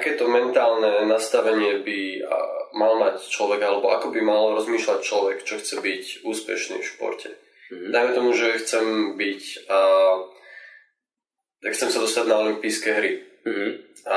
akéto mentálne nastavenie by mal mať človek, alebo ako by mal rozmýšľať človek, čo chce byť úspešný v športe. Dajme tomu, že chcem byť chcem sa dostať na olympijské hry. A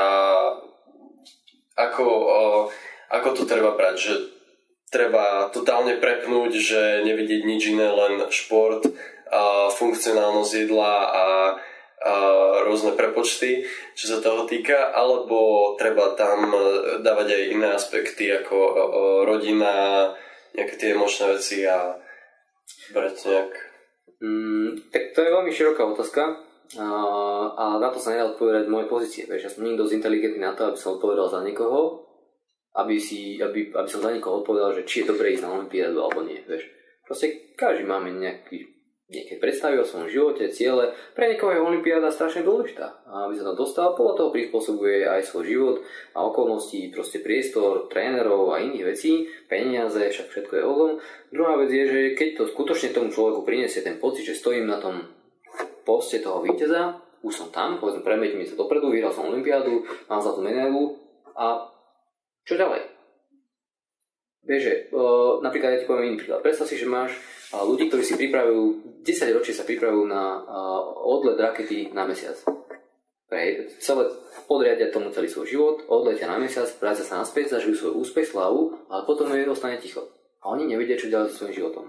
ako to treba brať, že treba totálne prepnúť, že nevidieť nič iné, len šport, funkcionálnosť jedla a rôzne prepočty, čo sa toho týka, alebo treba tam dávať aj iné aspekty ako rodina, nejaké tie emočné veci a brať nejak. Tak to je veľmi široká otázka a na to sa nedá odpovedať z mojej pozície. Ja som nie dosť inteligentný na to, aby som odpovedal za niekoho, aby som za niekoho odpovedal, že či je dobré ísť na olympiádu alebo nie. Vieš. Proste každý máme nejaké predstavy o svojom živote, ciele. Pre niekoho je olympiáda strašne dôležitá. A aby sa tam dostal, podľa toho prispôsobuje aj svoj život a okolnosti, proste priestor, trénerov a iných vecí, peniaze, však všetko je o tom. Druhá vec je, že keď to skutočne tomu človeku prinesie ten pocit, že stojím na tom poste toho víťaza, už som tam, povedzme, premeťme sa dopredu, vyhral som olympiádu, mám zlatú medailu a čo ďalej? Vieš, že napríklad ja ti poviem iný príklad. Predstav si, že máš ľudí, ktorí si pripravujú, 10 ročí sa pripravujú na odlet rakety na mesiac. Celé podriadia tomu celý svoj život, odletia na mesiac, vrátia sa naspäť, zažijú svoj úspech, slavu, ale potom je ostane ticho. A oni nevedia, čo ďalej so svojím životom.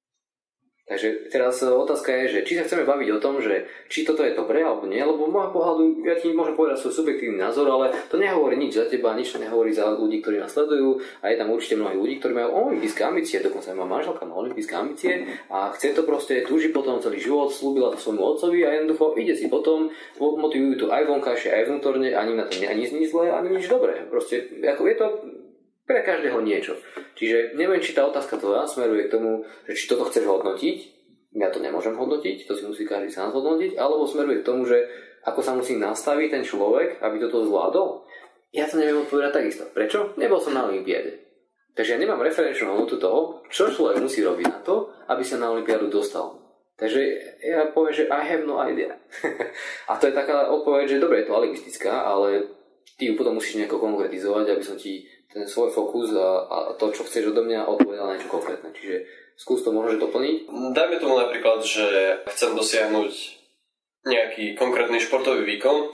Takže teraz otázka je, že či sa chceme baviť o tom, že či toto je dobré alebo nie, lebo v môjho pohľadu ja ti môžem povedať svoj subjektívny názor, ale to nehovorí nič za teba, nič nehovorí za ľudí, ktorí nás sledujú a je tam určite mnohí ľudí, ktorí majú olympijské ambície, dokonca má manželka má olympijské ambície a chce to proste, túži potom celý život, slúbila to svojmu otcovi a jednoducho ide si potom, motivujú to aj vonkajšie, aj vnútorne, ani na to ani nič zlé, ani nič dobré. Proste ako je to pre každého niečo. Čiže neviem, či tá otázka tvoja smeruje k tomu, že či toto chceš hodnotiť, ja to nemôžem hodnotiť, to si musí každý sám hodnotiť, alebo smeruje k tomu, že ako sa musí nastaviť ten človek, aby toto zvládol. Ja to neviem odpovedať takisto. Prečo? Nebol som na olympiáde. Takže ja nemám referenčnú hodnotu toho, čo človek musí robiť na to, aby sa na olympiádu dostal. Takže ja poviem, že I have no idea. A to je taká odpoveď, že dobre, je to alibistická, ale ty ju potom musíš nejako konkretizovať, aby som ti ten svoj fokus a to, čo chceš odo mňa, odpovedal na niečo konkrétne. Čiže skús to môžeš doplniť. Dajme tomu napríklad, že chcem dosiahnuť nejaký konkrétny športový výkon,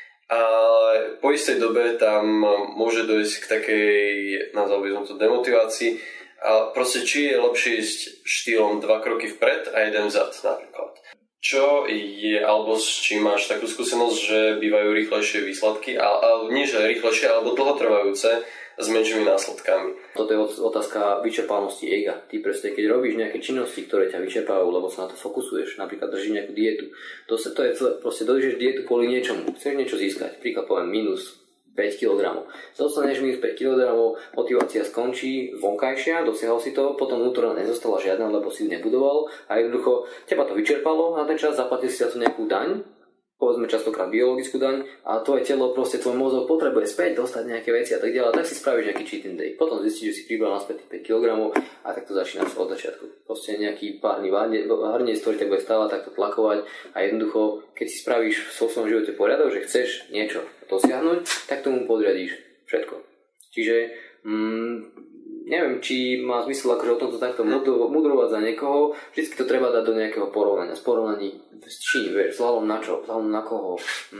ale po istej dobe tam môže dojsť k takej, nazval som to, demotivácii. A proste či je lepšie ísť štýlom 2 kroky vpred a 1 vzad napríklad. Čo je, alebo s čím máš takú skúsenosť, že bývajú rýchlejšie výsledky, ale nie že rýchlejšie, alebo dlhotrvajúce s menšími následkami. Toto je otázka vyčerpanosti ega. Ty proste, keď robíš nejaké činnosti, ktoré ťa vyčerpávajú, lebo sa na to fokusuješ, napríklad držíš nejakú dietu, to je proste dojžeš dietu kvôli niečomu, chceš niečo získať, príklad poviem minus 5 kg. Dostaneš minus 5 kg, motivácia skončí vonkajšia, dosiahol si to, potom vnútorná nezostala žiadna, lebo si ju nebudoval a jednoducho teba to vyčerpalo na ten čas, zaplatil si za to nejakú daň, povedzme častokrát biologickú daň a tvoje telo, proste tvoj mozog potrebuje späť dostať nejaké veci a tak ďalej, tak si spravíš nejaký cheating day. Potom zistíš, že si pribral naspäť 5 kg a tak to začínaš od začiatku. Proste nejaký párny hrniec, ktorý ťa bude stávať, takto tlakovať a jednoducho, keď si spravíš v svojom živote poriadok, že chceš niečo dosiahnuť, tak tomu podriadíš všetko. Čiže neviem, či má zmysel akože o tomto takto mudrovať za niekoho. Vždycky to treba dať do nejakého porovnania. Z porovnaní s čím, vieš, vzhľadom na čo, vzhľadom na koho.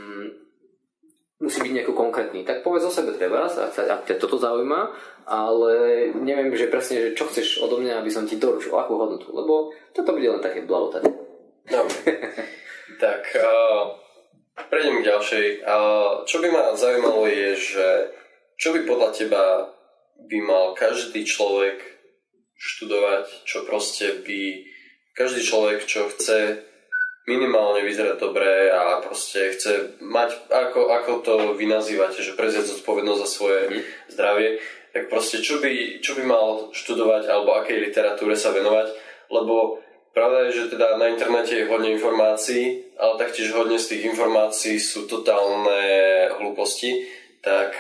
Musí byť nejako konkrétny. Tak povedz o sebe treba, ak ťa toto zaujíma, ale neviem, že presne, že čo chceš odo mňa, aby som ti doručil, akú hodnotu, lebo toto bude len také blavotanie. Dobre. Tak, prejdem k ďalšej. Čo by ma zaujímalo je, že čo by podľa teba by mal každý človek študovať, čo proste by každý človek, čo chce minimálne vyzerať dobre a proste chce mať, ako to vy nazývate, že prevziať zodpovednosť za svoje zdravie, tak proste čo by mal študovať alebo akej literatúre sa venovať, lebo pravda je, že teda na internete je hodne informácií, ale taktiež hodne z tých informácií sú totálne hlúposti, tak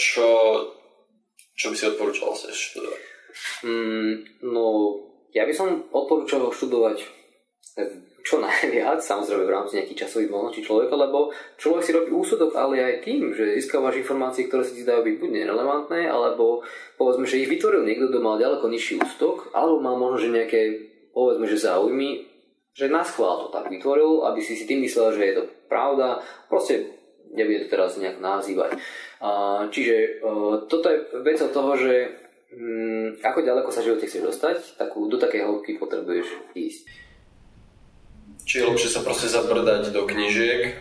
čo by si odporúčal sa študovať? No, ja by som odporúčal študovať, čo čo najviac, samozrejme v rámci nejakých časových možností človeka, lebo človek si robí úsudok, ale aj tým, že získavaš informácie, ktoré sa ti zdajú byť buď nerelevantné, alebo povedzme, že ich vytvoril niekto, kto mal ďaleko nižší úsudok, alebo mal možno, že nejaké, povedzme, že záujmy, že naschvál to tak vytvoril, aby si tým myslel, že je to pravda, proste nebudem to teraz nejak nazývať. Čiže toto je vec od toho, že ako ďaleko sa v živote chceš dostať, do takej hĺbky potrebuješ ísť. Čiže lepšie sa proste zabrdať do knížiek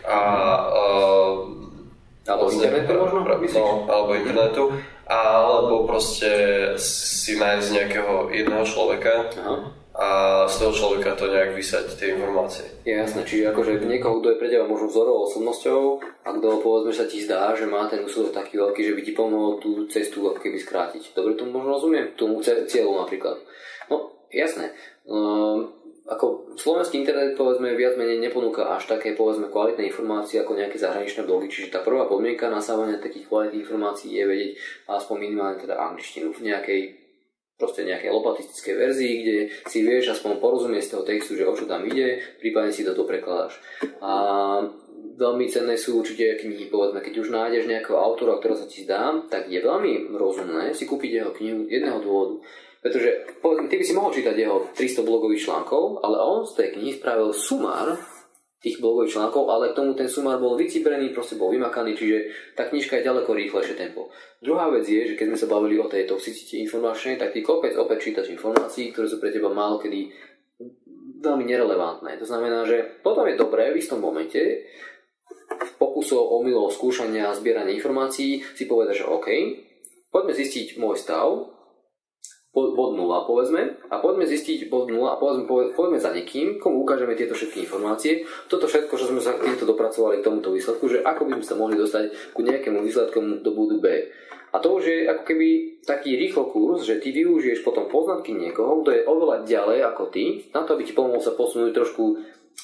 alebo internetu možno? Alebo internetu, alebo proste si nájsť nejakého jedného človeka. Aha. A z toho človeka to nejak vysať tie informácie. Je jasné, čiže akože niekoho, kto je pre teba možno vzorovou osobnosťou a kto povedzme sa ti zdá, že má ten úsudok taký veľký, že by ti pomohol tú cestu ako keby skrátiť. Dobre tomu možno rozumiem? Tomu cieľu napríklad. No, jasné. Ako slovenský internet povedzme viac menej neponúka až také povedzme kvalitné informácie ako nejaké zahraničné blogy, čiže tá prvá podmienka nasávania takých kvalitných informácií je vedieť aspoň minimálne teda angličtinu v nejakej lopatistickej verzii, kde si vieš aspoň porozumieť z toho textu, že o čo tam ide, prípadne si toto prekladáš. A veľmi cenné sú určite knihy, povedzme, keď už nájdeš nejakého autora, ktorého sa ti zdá, tak je veľmi rozumné si kúpiť jeho knihu z jedného dôvodu. Pretože ty by si mohol čítať jeho 300 blogových článkov, ale on z tej knihy spravil sumár tých blogových článkov, ale k tomu ten sumár bol vycibrený, proste bol vymakaný, čiže tá knižka je ďaleko rýchlejšie tempo. Druhá vec je, že keď sme sa bavili o tej toxicite informačnej, tak ty kopec opäť čítaš informácií, ktoré sú pre teba málo kedy veľmi nerelevantné. To znamená, že potom je dobré v istom momente pokusov, omylov, skúšania a zbierania informácií si povedať, že OK, poďme zistiť môj stav, bod 0 povedzme, a poďme zistiť bod 0 a poďme za niekým, komu ukážeme tieto všetky informácie. Toto všetko, čo sme sa týmto dopracovali k tomuto výsledku, že ako by sme sa mohli dostať ku nejakému výsledku do bodu B. A to už je ako keby taký rýchlo kurz, že ty využiješ potom poznatky niekoho, kto je oveľa ďalej ako ty, na to, aby ti pomohol sa posunúť trošku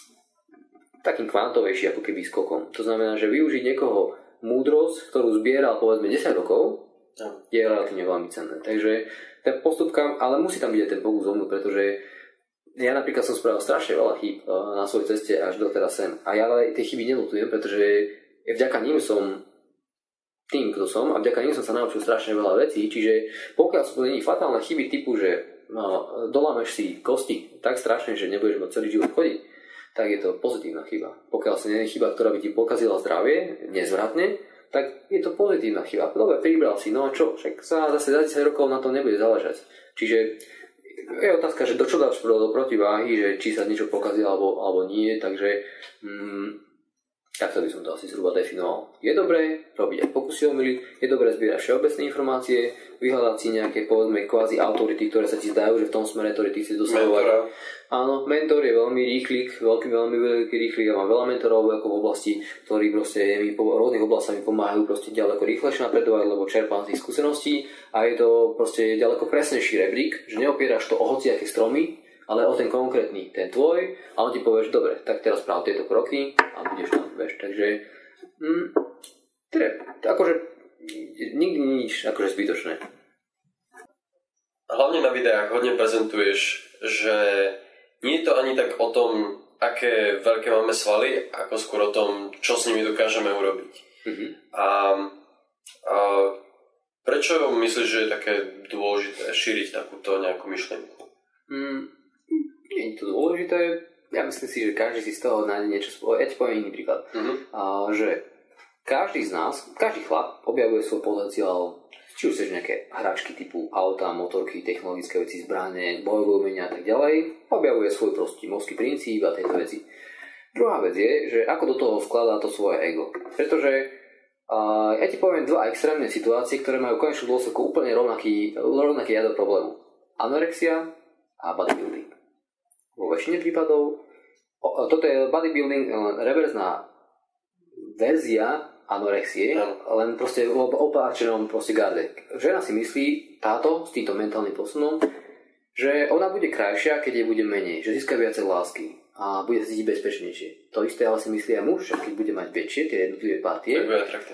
takým kvantovejší ako keby skokom. To znamená, že využiť niekoho múdrosť, ktorú zbieral povedzme 10 rokov, je relatívne veľmi cenné. Takže ten postup, ale musí tam byť aj ten pokus o mňu, pretože ja napríklad som spravil strašne veľa chýb na svojej ceste až doteraz sem. A ja tie chyby neľutujem, pretože vďaka ním som tým, kto som, a vďaka ním som sa naučil strašne veľa vecí. Čiže pokiaľ sú to nie fatálne chyby typu, že dolámeš si kosti tak strašne, že nebudeš mať celý život chodiť, tak je to pozitívna chyba. Pokiaľ sa nie je chyba, ktorá by ti pokazila zdravie nezvratne, tak je to pozitívna chyba. Dobre, pribral si, no a čo? Však sa zase za 10 rokov na to nebude záležať. Čiže je otázka, že do čo dáš do protiváhy, že či sa niečo pokazilo alebo nie, takže takto by som to asi zhruba definoval. Je dobré robiť aj pokusy omily, je dobré zbierať všeobecné informácie, vyhľadať si nejaké povedzme kvázi autority, ktoré sa ti zdajú, že v tom smere, ktorý ty chceš dosahovať. Áno, mentor je veľmi rýchlik, veľmi rýchlik, ja mám veľa mentorov ako v oblasti, ktorí proste mi po rôznych oblastiach mi pomáhajú proste ďaleko rýchlejšie napredovať, lebo čerpám z tých skúseností a je to proste ďaleko presnejší rebrík, že neopieraš to o hociaké stromy, ale o ten konkrétny, ten tvoj, a on ti povie, že dobre, tak teraz správ tieto kroky a budeš tam, vieš. Takže akože nikdy nič akože zbytočné. Hlavne na videách hodne prezentuješ, že nie je to ani tak o tom, aké veľké máme svaly, ako skôr o tom, čo s nimi dokážeme urobiť. Mm-hmm. A prečo myslíš, že je také dôležité šíriť takúto nejakú myšlienku? Nie je to dôležité. Ja myslím si, že každý si z toho nájde niečo. Ja ti poviem iný príklad. Že každý z nás, každý chlap objavuje svoj potenciál, či už chceš nejaké hračky typu auta, motorky, technologické veci, zbrane, bojové umenia a tak ďalej, objavuje svoj prostý morský princíp a tieto veci. Druhá vec je, že ako do toho vkladá to svoje ego. Pretože ja ti poviem dva extrémne situácie, ktoré majú v konečnom dôsledku úplne rovnaký jadro problému. Anorexia a bodybuilding. Vo väčšine prípadov toto je bodybuilding reverzná verzia anorexie, len proste v opáčenom proste garde. Žena si myslí, táto s týmto mentálnym posunom, že ona bude krajšia, keď jej bude menej, že získa viacej lásky a bude sa cítiť bezpečnejšie. To isté ale si myslí aj muž, keď bude mať väčšie tie jednotlivé partie,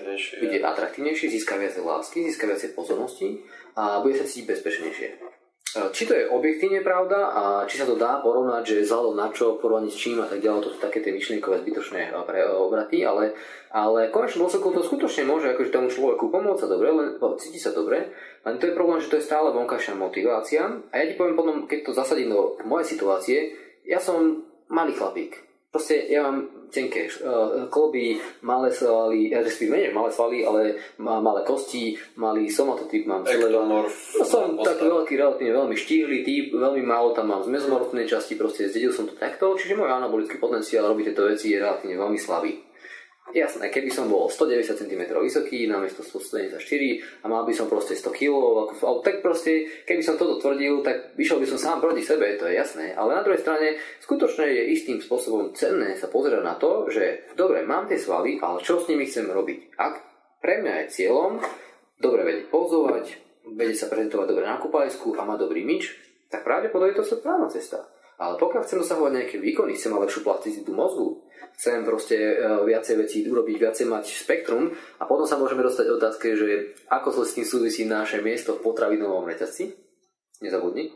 bude atraktívnejší, získa viacej lásky, získa viacej pozornosti a bude sa cítiť bezpečnejšie. Či to je objektívne pravda a či sa to dá porovnať, že vzhľadom na čo, porovnaní s čím a tak ďalej, to sú také tie myšlienkové zbytočné obraty, ale v konečnom dôsledku to skutočne môže akože tomu človeku pomôcť sa dobre, cíti sa dobre, len to je problém, že to je stále vonkajšia motivácia a ja ti poviem potom, keď to zasadím do mojej situácie, ja som malý chlapík. Proste ja mám tenké kloby, malé svaly, respektíve menej malé svaly, ale malé kosti, malý somatotyp mám. Ektomorf. Som taký veľký, relatívne veľmi štíhly typ, veľmi málo tam mám z mezomorfnej časti, proste zdedil som to takto, čiže môj anabolický potenciál robiť tieto veci je relatívne veľmi slabý. Jasné, keby som bol 190 cm vysoký, namiesto 174 a mal by som proste 100 kg, tak proste, keby som toto tvrdil, tak išiel by som sám proti sebe, to je jasné. Ale na druhej strane, skutočne je istým spôsobom cenné sa pozerať na to, že dobre, mám tie svaly, ale čo s nimi chcem robiť? Ak pre mňa je cieľom dobre vedieť pozovať, vedieť sa prezentovať dobre na kúpalisku a mať dobrý myč, tak pravdepodobne to je to správna cesta. Ale pokiaľ chcem dosahovať nejaké výkony, chcem mať lepšiu plasticitu mozgu, chcem proste viacej vecí urobiť, viacej mať spektrum a potom sa môžeme dostať otázke, že ako to s tým súvisí naše miesto v potravinovom reťazci, nezabudni.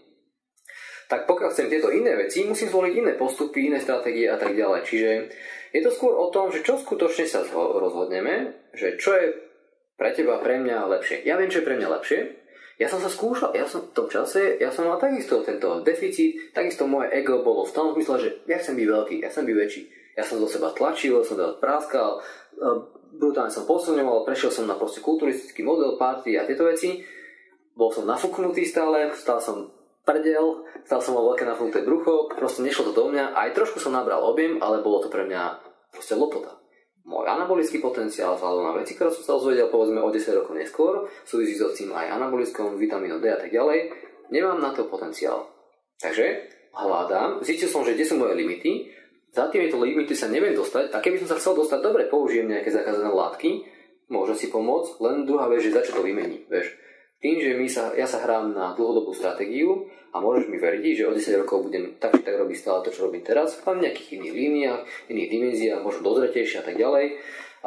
Tak pokiaľ chcem tieto iné veci, musím zvoliť iné postupy, iné stratégie a tak ďalej. Čiže je to skôr o tom, že čo skutočne sa rozhodneme, že čo je pre teba, pre mňa lepšie. Ja viem, čo je pre mňa lepšie. Ja som sa skúšal, v tom čase, ja som mal takisto tento deficit, takisto moje ego bolo v tom zmysle, že ja chcem byť veľký, ja chcem byť väčší. Ja som do seba tlačil, som to práskal, brutálne som posilňoval, prešiel som na proste kulturistický model, party a tieto veci. Bol som nafúknutý stále, stal som prdel, stal som mal veľké nafúknuté brucho, proste nešlo to do mňa, aj trošku som nabral objem, ale bolo to pre mňa proste lopota. Môj anabolický potenciál vzhľadom na veci, ktoré som sa dozvedel povedzme o 10 rokov neskôr, súvisí so tým aj anabolickom, vitamínom D a tak ďalej, nemám na to potenciál. Takže hľadám, zistil som, že kde sú moje limity, za týmito limity sa neviem dostať a keby som sa chcel dostať, dobre, použijem nejaké zakázané látky, môžem si pomôcť, len druhá vec, že za čo to vymení, vieš. Tým, že ja sa hrám na dlhodobú stratégiu a môžeš mi veriť, že o 10 rokov budem tak či tak robiť stále to, čo robím teraz, v nejakých iných líniách, iných dimenziách, možno dozretejšie a tak ďalej.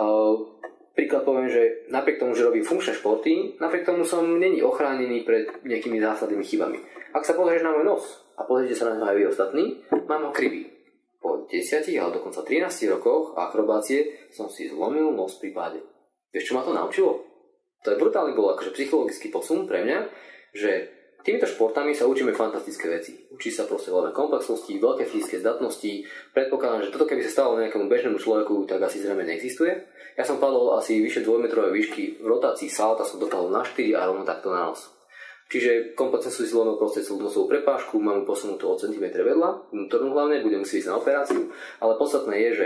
Príklad poviem, že napriek tomu, že robím funkčné športy, napriek tomu som není ochránený pred nejakými zásadnými chybami. Ak sa pozrieš na môj nos a pozrite sa na ňo aj vy ostatní, mám ho krivý. Po 10 ale dokonca 13 rokoch akrobácie som si zlomil nos pri páde. Vieš, čo ma to naučilo? To je brutálny bol akože psychologický posun pre mňa, že týmito športami sa učíme fantastické veci. Učí sa proste veľké komplexnosti, veľké fyzické zdatnosti. Predpokladám, že toto keby sa stalo nejakému bežnému človeku, tak asi zrejme neexistuje. Ja som padol asi vyše 2-metrové výšky v rotácii salta, som dopadol na 4 a rovno takto na nos. Čiže komplexne sú si zlomil proste celú nosovú prepážku, mám ju posunutú o centimetre vedľa, vnútornú hlavne, budem musieť ísť na operáciu, ale podstatné je, že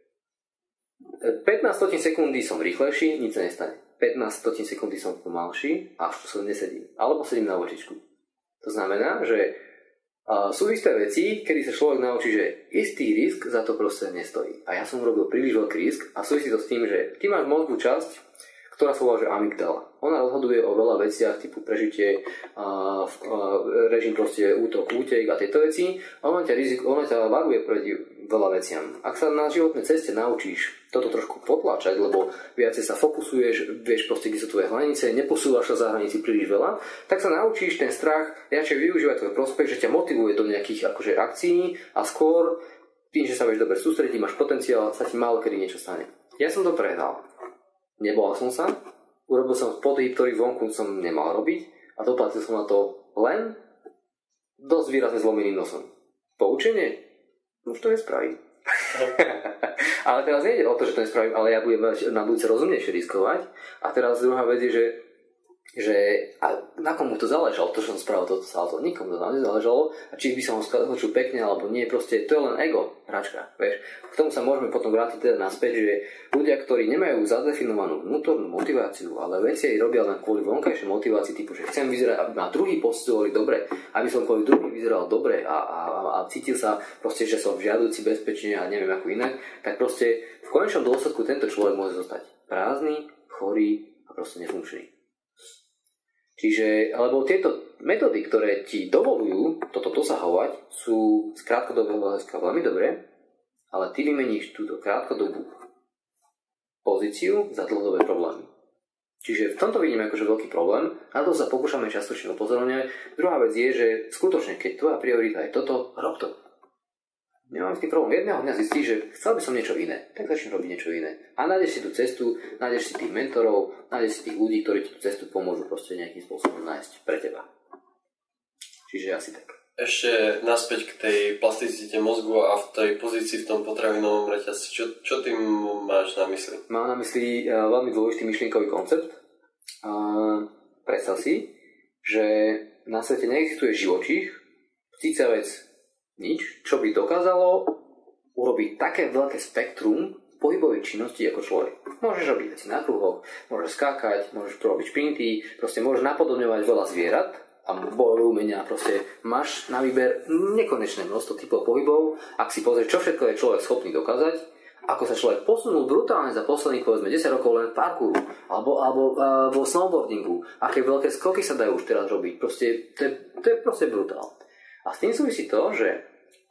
15 sekundy som rýchlejší, nič sa nestane. 15 sekundy som pomalší a v som nesedím. Alebo sedím na vočičku. To znamená, že sú isté veci, kedy sa človek naučí, že istý risk za to proste nestojí. A ja som urobil príliš veľký risk a súvisí to s tým, že ty máš v mozgu časť, ktorá sa volá, že amygdala. Ona rozhoduje o veľa veciach typu prežitie, režim proste útok, útek a tieto veci. A ona ťa varuje proti veľa veciam. Ak sa na životnej ceste naučíš toto trošku potláčať, lebo viacej sa fokusuješ, vieš proste, kde sú tvoje hranice, neposúvaš sa za hranici príliš veľa, tak sa naučíš ten strach radšej využívať tvoj prospech, že ťa motivuje do nejakých akože akcií a skôr tým, že sa vieš dobre sústrediť, máš potenciál, sa ti málo kedy niečo stane. Ja som to prehral. Nebol som sa, urobil som pohyb, ktorý vonku som nemal robiť a doplatil som na to len dosť výrazne zlomeným nosom. Poučenie? Už to nespravím. Ale teraz nejde o to, že to nespravím, ale ja budem na budúce rozumnejšie riskovať. A teraz druhá vec je, že a na komu to záležalo, to, čo som spravil toto salto, nikomu to nezáležalo a či by som ho skočil pekne alebo nie, proste to je len ego, hračka, vieš. K tomu sa môžeme potom vrátiť teda naspäť, že ľudia, ktorí nemajú zadefinovanú vnútornú motiváciu, ale veci aj robia len kvôli vonkajšej motivácii typu, že chcem vyzerať, aby ma druhý pocitovali dobre, aby som kvôli druhým vyzeral dobre a cítil sa proste, že som žiaduci bezpečne a neviem ako inak, tak proste v konečnom dôsledku tento človek môže zostať prázdny, chorý a proste nefunkčný. Čiže, alebo tieto metódy, ktoré ti dovolujú toto dosahovať, sú z krátkodobého hľadiska veľmi dobré, ale ty vymeníš túto krátkodobú pozíciu za dlhodobé problémy. Čiže v tomto vidíme akože veľký problém, na to sa pokúšame častočne upozorňovať. Druhá vec je, že skutočne, keď tvoja priorita je toto, rob to. Nemám s tým problém. Jedného dňa zistíš, že chcel by som niečo iné, tak začnem robiť niečo iné. A nájdeš si tú cestu, nájdeš si tých mentorov, nájdeš si tých ľudí, ktorí ti tú cestu pomôžu proste nejakým spôsobom nájsť pre teba. Čiže asi tak. Ešte naspäť k tej plasticite mozgu a v tej pozícii v tom potravinovom reťazci. Čo tým máš na mysli? Mám na mysli veľmi dôležitý myšlienkový koncept. Predstav si, že na svete neexistuje živočích, cicavec, nič, čo by dokázalo urobiť také veľké spektrum pohybovej činnosti ako človek. Môžeš robiť veci na kruhoch, môžeš skákať, môžeš robiť šprinty, proste môžeš napodobňovať veľa zvierat, a bojové umenia, proste máš na výber nekonečné množstvo typov pohybov. Ak si pozrieš, čo všetko je človek schopný dokázať, ako sa človek posunul brutálne za posledných povedzme 10 rokov len v parkouru alebo vo snowboardingu, aké veľké skoky sa dajú už teraz robiť, proste, to je proste brutál. A s tým súvisí to, že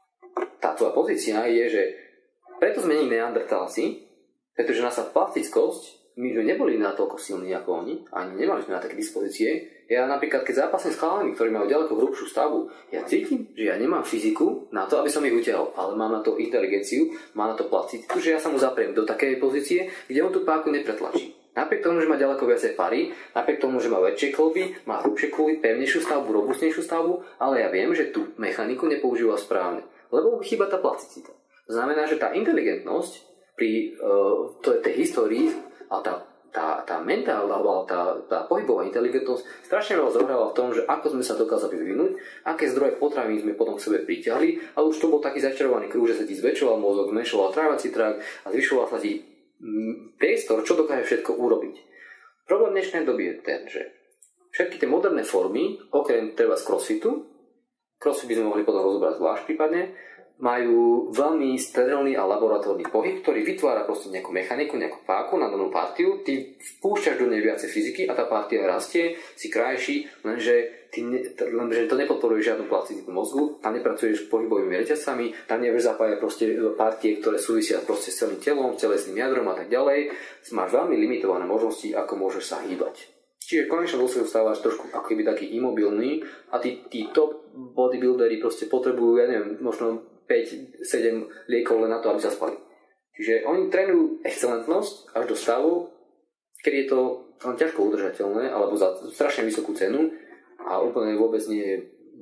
tá tvoja pozícia je, že preto sme nie neandertálci, pretože naša plastickosť, my sme neboli natoľko silní ako oni, ani nemali sme na také dispozície. Ja napríklad, keď zápasím s chalami, ktorí majú ďaleko hrubšiu stavu, ja cítim, že ja nemám fyziku na to, aby som ich utiahol, ale mám na to inteligenciu, mám na to plasticitu, že ja sa mu zapriem do takej pozície, kde on tú páku nepretlačí. Napriek tomu, že má ďaleko viacej pary, napriek tomu, že má väčšie kĺby, má hrubšie kĺby, pevnejšiu stavbu, robustnejšiu stavbu, ale ja viem, že tú mechaniku nepoužíva správne, lebo chýba tá plasticita. To znamená, že tá inteligentnosť pri tej histórii a tá mentálna alebo tá pohybová inteligentnosť strašne veľa zohrala v tom, že ako sme sa dokázali vyvinúť, aké zdroje potravín sme potom k sebe priťahli, a už to bol taký začarovaný kruh, že sa ti zväčšoval mozog, zmenšoval trávací trakt a zvyšoval sa ti priestor, čo dokáže všetko urobiť. Problém dnešnej doby je ten, že všetky tie moderné formy, okrem treba z crossfit by sme mohli potom rozobrať zvlášť prípadne, majú veľmi sterilný a laboratórny pohyb, ktorý vytvára proste nejakú mechaniku, nejakú páku na danú partiu, ty vpúšťaš do nej viacej fyziky a tá partia rastie, si krajší, lenže to nepodporuje žiadnu plasticitu mozgu, tam nepracuješ s pohybovými reťazcami, tam nevieš zapájať proste partie, ktoré súvisia proste s celým telom, telesným jadrom a tak ďalej. Máš veľmi limitované možnosti, ako môžeš sa hýbať. Čiže v konečnom dôsledku stávaš trošku ako keby taký imobilný a tí top bodybuilderi proste potrebujú, ja neviem, možno 5-7 liekov len na to, aby sa spali. Čiže oni trénujú excelentnosť až do stavu, keď je to len ťažko udržateľné, alebo za strašne vysokú cenu a úplne vôbec nie je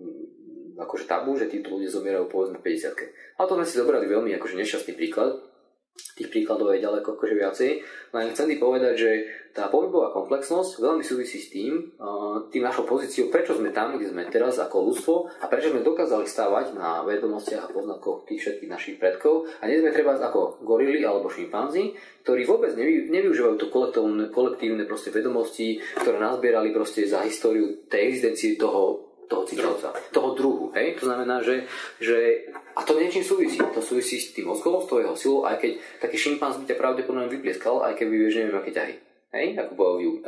akože tabu, že títo ľudia zomierajú povedzme 50-ke. Ale to sme si zobrali veľmi akože nešťastný príklad. Tých príkladov je ďaleko akože viacej. Len chcem ti povedať, že tá pohybová komplexnosť veľmi súvisí s tým našou pozíciou, prečo sme tam, kde sme teraz ako ľudstvo a prečo sme dokázali stávať na vedomostiach a poznatkoch tých všetkých našich predkov a nie sme treba ako gorily alebo šimpanzi, ktorí vôbec nevyužívajú to kolektívne proste vedomosti, ktoré nazbierali proste za históriu tej existencie toho cicavca, toho druhu. Hej? To znamená, že a to niečím súvisí. To súvisí s tým mozgom, s tvojho silou, aj keď taký šimpanz by ťa pravdepodobne vyplieskal, aj keď vieš neviem aké ťahy. Hej? Ako bojujú.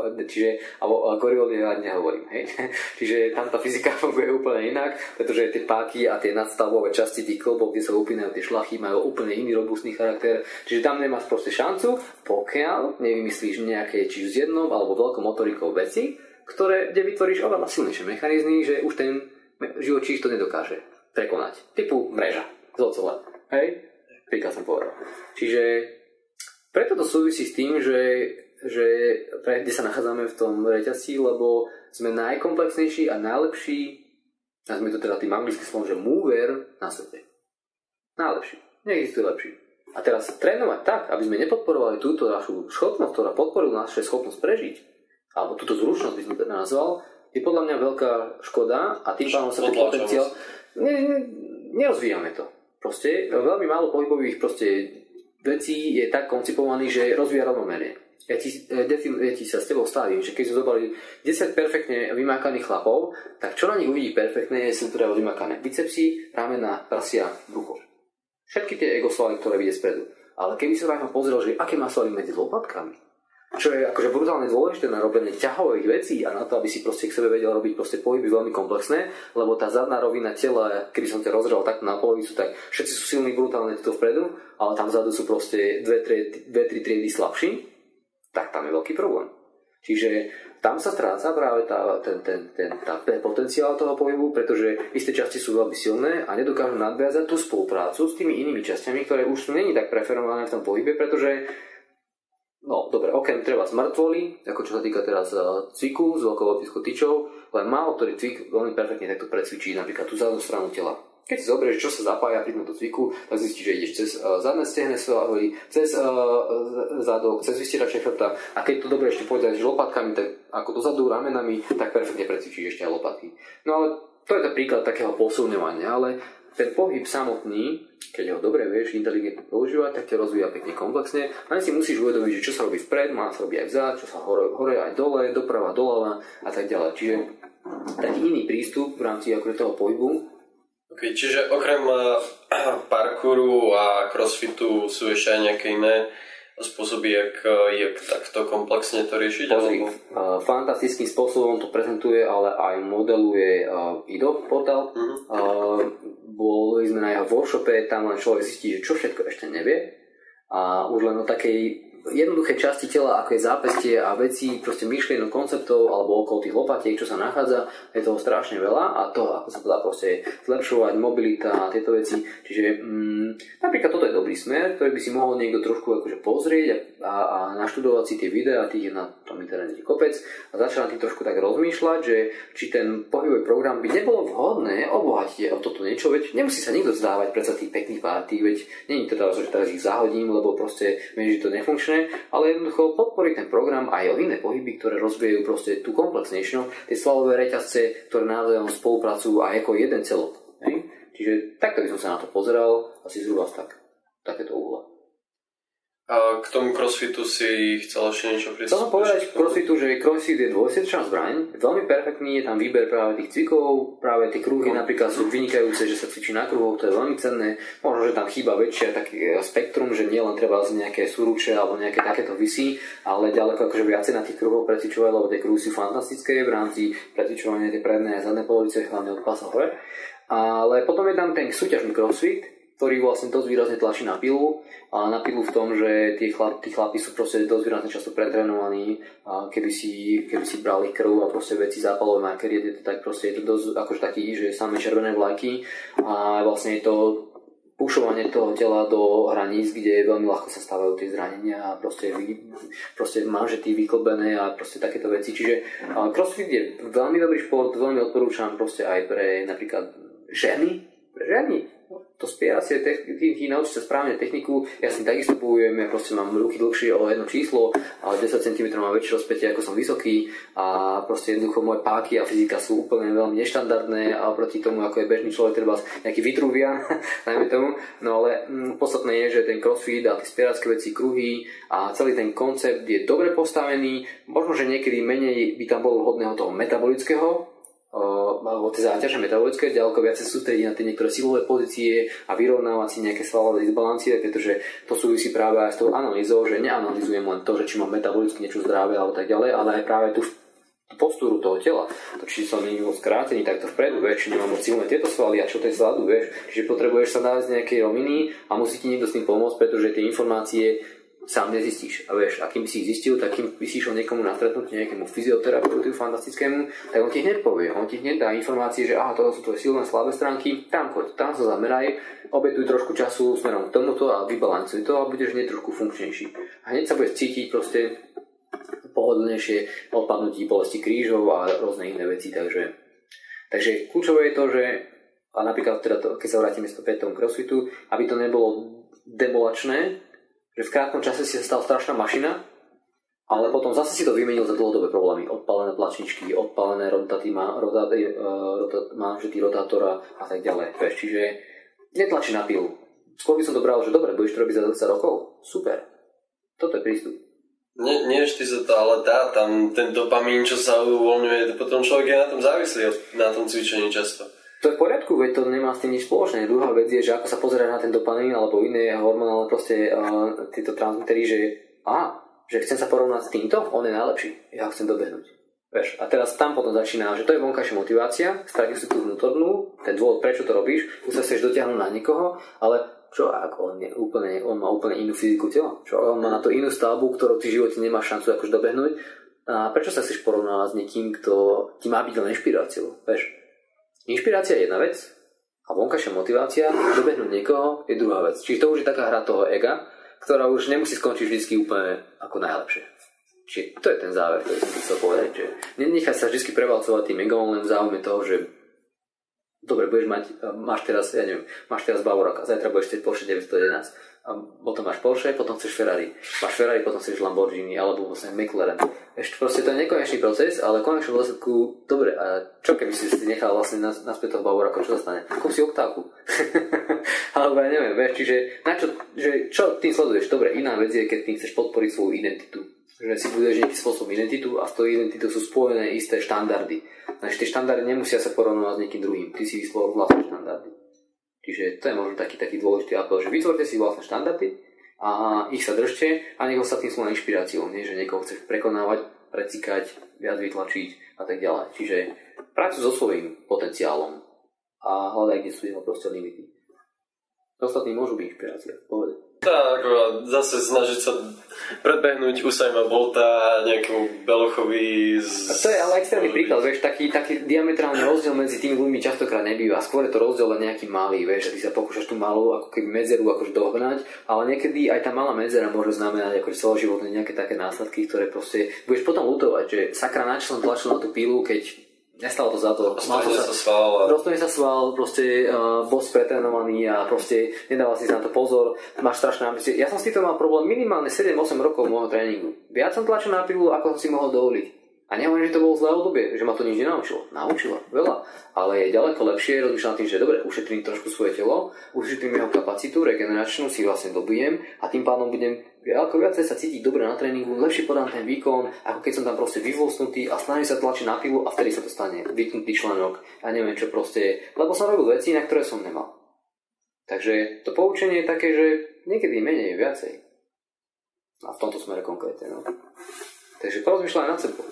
Alebo gorily ja nehovorím. Hej? Čiže tam tá fyzika funguje úplne inak, pretože tie páky a tie nadstavové časti tých klbov, kde sa upínajú tie šlachy, majú úplne iný robustný charakter. Čiže tam nemáš proste šancu, pokiaľ nevymyslíš nejaké či s jednou alebo veľkou motorikou veci, kde vytvoríš oveľa silnejšie mechanizmy, že už ten živočích to nedokáže prekonať. Typu mreža z ocele. Hej? Príklad som povedal. Čiže preto to súvisí s tým, že kde sa nachádzame v tom reťazci, lebo sme najkomplexnejší a najlepší, a sme to teda tým anglickým slovom, že mover na svete. Najlepší. Neexistuje lepší. A teraz trénovať tak, aby sme nepodporovali túto našu schopnosť, ktorá podporila našu schopnosť prežiť, alebo túto zručnosť by som to nazval, je podľa mňa veľká škoda a tým pádom sa ten potenciál... Nerozvíjame to. Proste veľmi málo pohybových vecí je tak koncipovaný, že rozvíja rovnomerne. Ja ti sa s tebou stavím, že keď sme zobrali 10 perfektne vymákaných chlapov, tak čo na nich uvidí perfektné, sú teda vymákané bicepsy, ramena, prsia, brucho. Všetky tie egosvaly, ktoré vidie spredu. Ale keby sa vám pozrel, že aké má svaly medzi lopatkami, čo je akože brutálne dôležité na robenie ťahových vecí a na to, aby si proste k sebe vedel robiť proste pohyby veľmi komplexné, lebo tá zadná rovina tela, keby som ťa rozrel takto na polovicu, tak všetci sú silní brutálne tuto vpredu, ale tam vzadu sú proste 2-3 triedy slabší, tak tam je veľký problém. Čiže tam sa stráca práve ten potenciál toho pohybu, pretože isté časti sú veľmi silné a nedokážu nadviazať tú spoluprácu s tými inými časťami, ktoré už sú není tak preferované v tom pohybe, pretože no, dobre, okrem treba zmrtvoli, ako čo sa týka teraz cviku s veľkou optickou tyčou, len málo ktorý cvik veľmi perfektne takto precvičí napríklad tú zadnú stranu tela. Keď si zoberieš, čo sa zapája pri tomto cviku, tak zistíš, že ideš cez zadné stehné svaly, cez zadok, cez vystierače chrbta a keď to dobre ešte pôjdeš lopatkami, tak ako dozadu, ramenami, tak perfektne precvičíš ešte aj lopatky. No ale to je ten príklad takého posilňovania, ale ten pohyb samotný, keď ho dobre vieš inteligentne používať, tak ťa rozvíja pekne komplexne. Len si musíš uvedomiť, že čo sa robí vpred, má sa robiť aj vzad, čo sa hore aj dole, doprava, doľava a tak ďalej. Čiže taký iný prístup v rámci akože toho pohybu. Okay, čiže okrem parkouru a crossfitu sú ešte aj nejaké iné spôsoby, jak takto komplexne to riešiť? Pozri, fantastickým spôsobom to prezentuje, ale aj modeluje IDO portál. Boli sme na jeho workshope, tam len človek zistí, že čo všetko ešte nevie a už len o takej jednoduché časti tela, ako je zápästie a veci, proste myšlienok, konceptov alebo okolo tých lopatiek, čo sa nachádza, je toho strašne veľa a to, ako sa to dá proste zlepšovať, mobilita a tieto veci. Čiže napríklad toto je dobrý smer, ktorý by si mohol niekto trošku akože pozrieť a naštudovať si tie videá, tých je na tom internete kopec a začať na tým trošku tak rozmýšľať, že či ten pohybový program by nebolo vhodné obohatiť o toto niečo, veď nemusí sa nikto vzdávať predsa tých pekných párty, veď nie je to teraz, že teraz ich zahodím, lebo proste viem, že to nefunkčné, ale jednoducho podporiť ten program aj o iné pohyby, ktoré rozvíjajú proste tú komplexnejšiu, tie svalové reťazce, ktoré navzájom spolupracujú aj ako jeden celok. Hej? Čiže takto by som sa na to pozeral, asi zhruba takéto uhla. A k tomu crossfitu si chcel ešte niečo prísť? Chcel som povedať k crossfitu, že crossfit je dvojsečná zbraň, veľmi perfektný, je tam výber práve tých cvikov, práve tie kruhy napríklad sú vynikajúce, že sa cvičí na kruhoch, to je veľmi cenné, možno, že tam chýba väčšie taký spektrum, že nie len treba z nejaké súruče alebo nejaké takéto visí, ale ďaleko akože viacej na tých kruhoch precvičovať, lebo tie kruhy sú fantastické v rámci precvičovania tej prednej a zadnej polovice, hlavne od pása hore. Ale potom je tam ten súťažný crossfit, ktorý vlastne dosť výrazne tlačí na pilu. A na pilu v tom, že tí chlapi sú proste dosť výrazne často pretrenovaní. Keby si brali krv a proste veci zápalové markery, tak proste je to dosť akože taký, že samé červené vlajky. A vlastne je to pušovanie toho tela do hraníc, kde veľmi ľahko sa stávajú tie zranenia a proste manžety vyklbené a proste takéto veci. Čiže crossfit je veľmi dobrý šport, veľmi odporúčam proste aj pre napríklad ženy. Pre ženy. To spieracie, ty naučíš sa správne techniku, ja si takisto pohujem, ja proste mám ruky dlhšie o jedno číslo, ale 10 cm mám väčšie rozpätie, ako som vysoký a proste jednoducho moje páky a fyzika sú úplne veľmi neštandardné a proti tomu, ako je bežný človek, treba nejaký Vitruvian, najmä tomu, no ale podstatné je, že ten crossfit a tie spieracké veci, kruhy a celý ten koncept je dobre postavený, možno, že niekedy menej by tam bolo vhodného toho metabolického, alebo tie záťaže metabolické, ďaleko viacej sústrediť na tie niektoré silové pozície a vyrovnávať si nejaké svalové disbalancie, pretože to súvisí práve aj s tou analýzou, že neanalýzujem len to, že či mám metabolicky niečo zdravé alebo tak ďalej, ale aj práve tú postúru toho tela. To či som nie moc skrátený, tak to vpredu, vieš, či nemám moc silné tieto svaly a čo to je zadu, vieš. Čiže potrebuješ sa dať z nejakej roviny a musí ti niekto s tým pomôcť, pretože tie informácie sám nezistíš. A vieš, akým si ich zistil, tak kým by si išiel niekomu na stretnutie, nejakému fyzioterapeutu fantastickému, tak on ti hneď povie. On ti hneď dá informácie, že aha, toto sú tvoje silné, slabé stránky, tam choď, tam sa zameraj, obetuj trošku času smerom k tomuto a vybalancuj to a budeš hneď trošku funkčnejší. A hneď sa budeš cítiť proste pohodlnejšie odpadnutí bolesti krížov a rôzne iné veci. Takže kľúčové je to, že a napríklad teda to, keď sa vrátime späť tomu crossfitu, aby to nebolo demolačné, že v krátkom čase si sa stal strašná mašina, ale potom zase si to vymenil za dlhodobé problémy. Odpálené tlačničky, odpálené manžety rotátora a tak ďalej. Čiže netlačí na pilu. Skôr by som to bral, že dobre, budeš to robiť za 10 rokov. Super. Toto je prístup. Nie vždy sa to ale dá, tam ten dopamín, čo sa uvoľňuje, potom človek je na tom závislý, na tom cvičení často. To je v poriadku, veď to nemá s tým nič spoločné. Druhá vec je, že ako sa pozeráš na ten dopamín alebo iné hormonálne proste tieto transmitery, že že chcem sa porovnať s týmto, on je najlepší, ja ho chcem dobehnúť. Vieš, a teraz tam potom začína, že to je vonkajšia motivácia, stratil si tú vnútornú, ten dôvod, prečo to robíš, tu sa chceš dotiahnuť na niekoho, ale čo ak on má úplne inú fyziku tela, čo on má na to inú stavbu, ktorú ty v živote nemáš šancu akož dobehnúť, A prečo sa chceš porovnávať s niekým, kto ti má byť len inšpiráciou? Vieš, inšpirácia je jedna vec a vonkajšia motivácia dobehnúť niekoho je druhá vec. Čiže to už je taká hra toho ega, ktorá už nemusí skončiť vždy úplne ako najlepšie. Čiže to je ten záver, ktorý som chcel povedať, že nenechaj sa vždy prevalcovať tým egom len v záujme toho, že dobre, máš teraz Bavoraka, zajtra budeš chcieť Porsche 911 a potom máš Porsche, potom chceš Ferrari. Máš Ferrari, potom chceš Lamborghini alebo vlastne McLaren. Ešte proste to je nekonečný proces, ale v konečnom dôsledku, dobre, a čo keby si nechal vlastne naspäť toho Bavoraka, čo sa stane? Kúp si oktávku. Alebo ja neviem, vieš, čiže čo tým sleduješ? Dobre, iná vec je, keď tým chceš podporiť svoju identitu. Že si budeš nejaký spôsob identitu a s tou identitou sú spojené isté štandardy. Takže tie štandardy nemusia sa porovnávať s niekým druhým. Ty si vyspol vlastné štandardy. Čiže to je možno taký dôležitý apel, že vytvorte si vlastné štandardy a ich sa držte a nech ostatní sú len inšpiráciou. Nie, že niekoho chceš prekonávať, precikať, viac vytlačiť a tak ďalej. Čiže pracuj so svojím potenciálom a hľadaj, kde sú jeho proste limity. Ostatní môžu byť inšpirácia, povedať. Tak, zase snažiť sa predbehnúť Usaina Bolta nejakému Belochovi To je ale extrémny príklad, vieš, taký diametrálny rozdiel medzi tými ľuďmi častokrát nebýva. Skôr je to rozdiel len nejaký malý, vieš, že ty sa pokúšaš tú malú ako keby medzeru akože dohnať, ale niekedy aj tá malá medzera môže znamenať akože celoživotné nejaké také následky, ktoré proste budeš potom ľutovať, že sakra, na čo som tlačil na tú pílu, keď nestalo to za to. Roztoje sa sval, proste bol si pretrénovaný a proste nedával si na to pozor, máš strašné ambície. Ja som s týmto mal problém minimálne 7-8 rokov môjho tréningu. Viac som tlačil na pilu, ako som si mohol dovoliť. A nehovorím, že to bolo zlé obdobie, že ma to nič nenaučilo. Naučilo veľa. Ale je ďaleko lepšie rozmýšľať tým, že dobre, ušetrím trošku svoje telo, ušetrím jeho kapacitu, regeneračnú si vlastne dobijem a tým pádom budem ako viacej sa cítiť dobre na tréningu, lepšie podám ten výkon, ako keď som tam proste vyvlsnutý a snažím sa tlačiť na pilu a vtedy sa to stane. Vytnutý členok a neviem čo proste, lebo som robil veci, na ktoré som nemal. Takže to poučenie je také, že niekedy menej je viacej. A v tomto smere konkrétne, no. Takže porozmýšľaj nad sebou.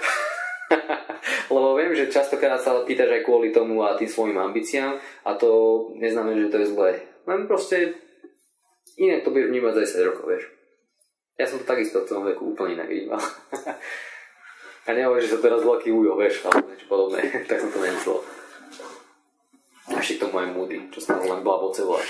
Lebo viem, že častokrát sa pýtaš aj kvôli tomu a tým svojim ambíciám a to neznamená, že to je zlé. Len proste inak to budeš vnímať za 10 rokov, vieš. Ja som to takisto v tom veku úplne inak vnímal. A nehovorím, že som teraz veľký ujo, vieš, alebo niečo podobné. Tak som to nemyslel. A ešte k tomu aj Moody, čo som len blabol celovať.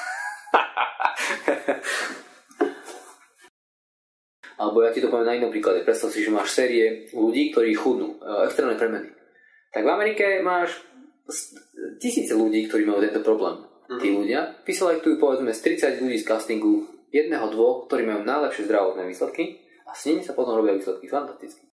Alebo ja ti to poviem na inom príklade. Predstav si, že máš série ľudí, ktorí chudnú. Extrémne premeny. Tak v Amerike máš tisíce ľudí, ktorí majú tento problém. Tí ľudia vyselektujú povedzme z 30 ľudí z castingu 1-2, ktorí majú najlepšie zdravotné výsledky a s nimi sa potom robia výsledky fantasticky.